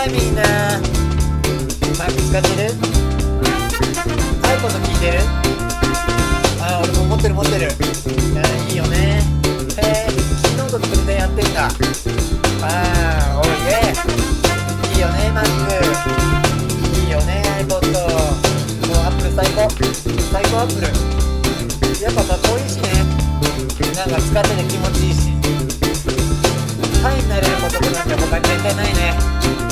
はいみんな、マイク使ってる？ iPod 聞いてる？俺も持ってる。いいよね。キーノートでプレゼンやってんだ。おいで。いいよね、マック。いいよね、iPod。もうアップル最高アップル。やっぱかっこいいしね。なんか使ってて気持ちいいし。ハイになれることなんて他に絶対ないね。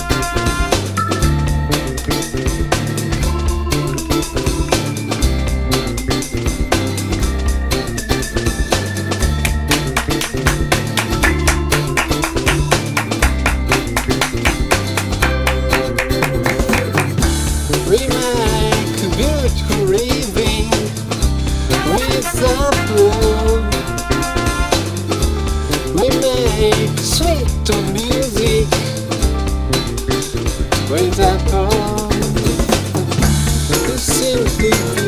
We make beautiful living with the blue. We make sweet music with the poem. Simply